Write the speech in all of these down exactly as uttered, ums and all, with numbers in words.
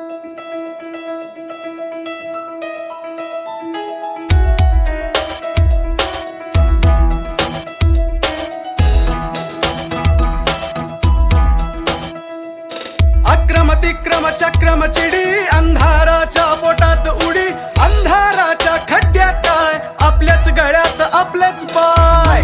अतिक्रम चक्रम चिडी अंधाराच्या पोटात उडी अंधाराच्या खड्ड्यात काय आपल्याच गळ्यात आपलेच पाय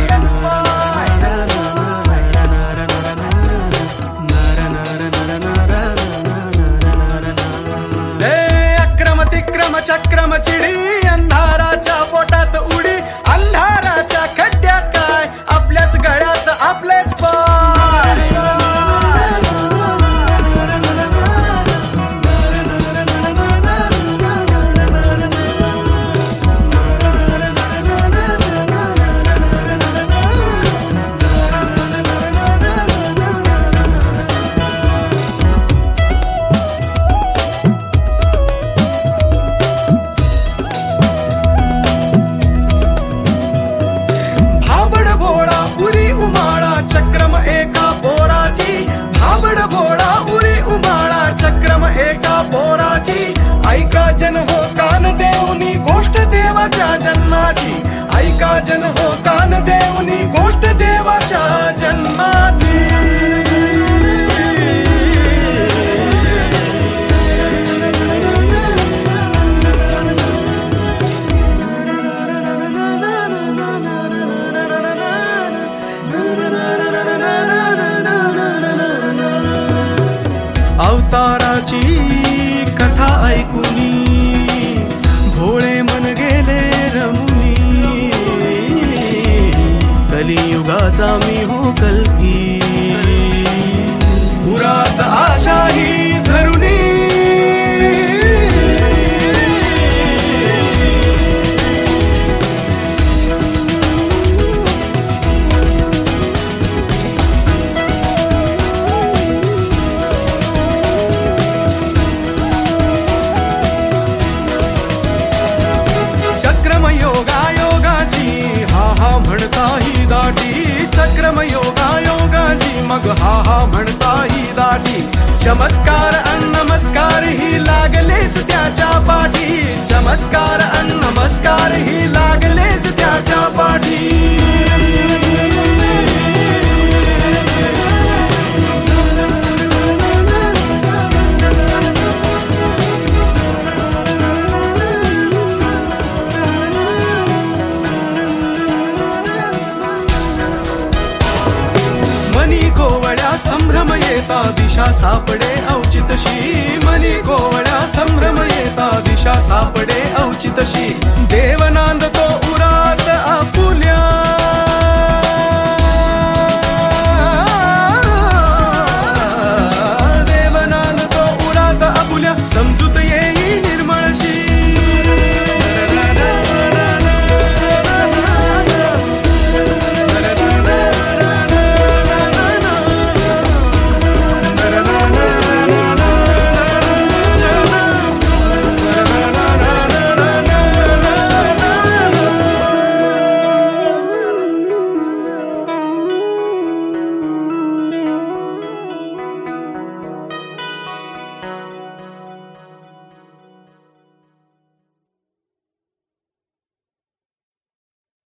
अक्रम तिक्रम चक्रम चिडी अंधाराच्या पोटात उडी अंधाराच्या खड्ड्यात काय आपल्याच गळ्यात आपलेच पाय चक्रम एका पोराची भाबड भोळा उरी उमाळा चक्रम एका पोराची ऐका जन हो कान देऊनी गोष्ट देवाच्या जन्माची ऐका जन हो कान देऊनी गोष्ट देवाच्या जन्माची अवताराची कथा ऐकुनी भोळे मन गेले रमुनी कलियुगाचा मी हो कल्की पुरात आशाही धरुनी चक्रम योगा योगाची मग हा हा म्हणता ही दाटी चमत्कार अन नमस्कार ही लागलेच त्याच्या पाठी चमत्कार अन नमस्कार ही लागलेच त्याच्या पाठी संभ्रम येता दिशा सापडे औचितशी मनी गोवळ्या संभ्रम येता दिशा सापडे औचितशी